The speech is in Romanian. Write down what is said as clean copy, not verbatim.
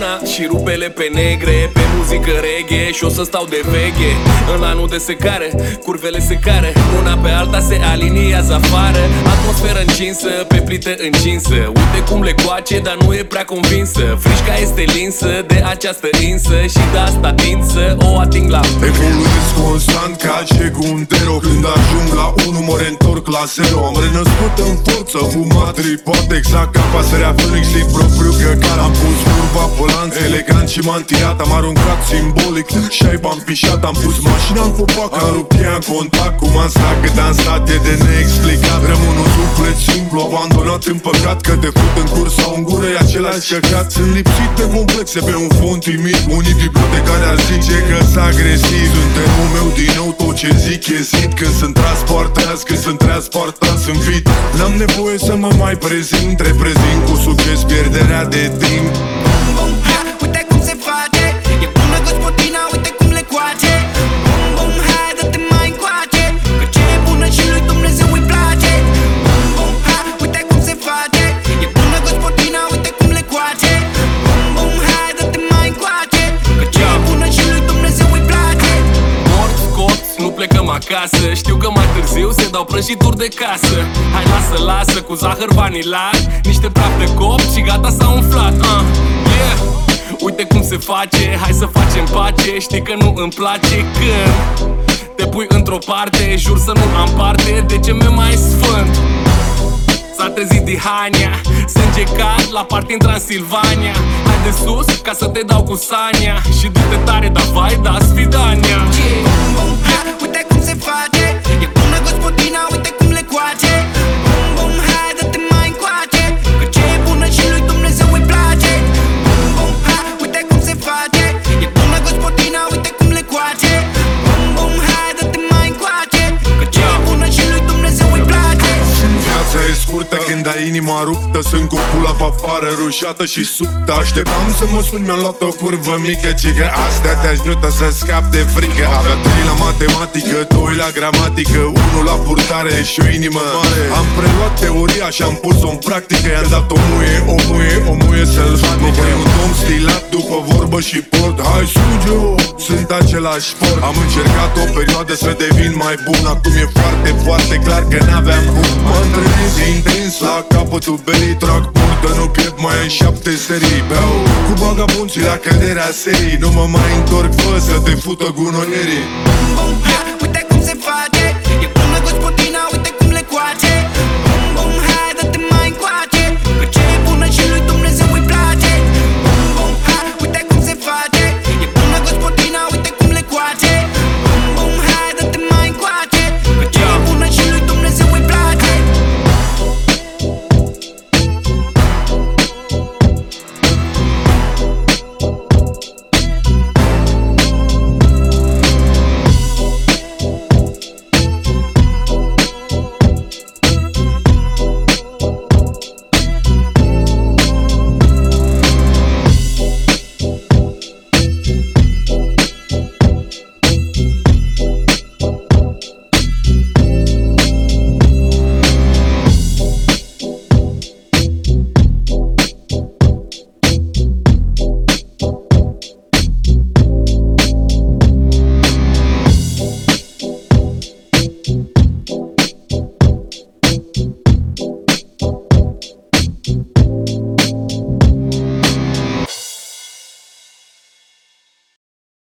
și rupele pe negre, pe muzică reggae și o să stau de veche. În anul de secare, curvele se care, una pe alta se aliniază afară. Atmosferă încinsă, pe plită încinsă. Uite cum le coace, dar nu e prea convinsă. Frișca este linsă de această insă și de asta tind să o ating la evoluez constant ca Segundero. Când ajung la 1 mă reîntorc la 0. Am renăscut în forță, fumat poate exact ca pasărea Phoenix din propriu căcar. Am pus curva pe lanț, elegant și mantiat. Am aruncat simbolic, șaiba am pișat. Am pus mașina în copac, am rupt ea în contact. Cum am stat cât am stat e de neexplicat. Rămân un suflet simplu, abandonat în păcat. Că te fut în curs sau în gură e același căcat. Sunt lipsit de complexe pe un fond timid. Un bibliotecare ar zice că-s agresiv. Sunt terenul meu din nou, tot ce zic e zid. Când sunt transportați, când sunt transportați sunt vid. N-am nevoie să mă mai prezint, reprezint cu succes pierderea de timp. Bum, bum, ha, uite cum se face. E bună gospodina, uite cum le coace. Bum, bum, hai, dă-te mai încoace, că ce e bună și lui Dumnezeu îi place. Bum, bum, ha, uite cum se face. E bună gospodina, uite cum le coace. Bum, bum, hai, dă-te mai încoace, că ce e bună și lui Dumnezeu îi place. mort, scot, nu plecăm acasă. Știu că mai târziu se dau prăjituri de casă. Hai lasă, lasă, cu zahăr vanilat, niște praf de cop și gata s-a umflat. Yeah. Uite cum se face, hai să facem pace. Știi că nu îmi place când te pui într-o parte, jur să nu am parte de ce mi-e mai sfânt. S-a trezit Dihania, sânge cald la party în Transilvania. Hai de sus ca să te dau cu Sania și du-te tare, dar vai, da sfidania. Bum, bum, ha, uite cum se face. E bună gospodina, uite cum le coace. Bum, bum, hai, dă-te mai încoace, că ce e bună și lui Dumnezeu îi place. Bum, bum, ha, uite cum se face. E bună gospodina, uite cum le coace. Bum, bum, hai, dă-te mai încoace, că ce e bună și lui Dumnezeu îi place. Viața e scurtă când ai inima ruptă. Sunt cu pula pe afară, rușată și subtă. Așteptam să mă sun, mi-am luat o curvă mică, ci că astea te ajută să scapi de frică. Avea 3 la matematică, 2 la gramatică, 1 la purtare și o inimă mare. Am preluat teoria și am pus-o în practică. I-am dat o muie sălbatică. Un om stilat după vorbă și port. Hai suge, sunt același sport. Am încercat o perioadă să devin mai bun. Acum e foarte, foarte clar că n-aveam cum. Mă întâlnesc intens la capătul berii. Trag burtă, nu pierd mai în 7 serii. Beau cu vagabunții la căderea serii. Nu mă mai întorc, fă să te fută gunoierii. Bum, bum, ha,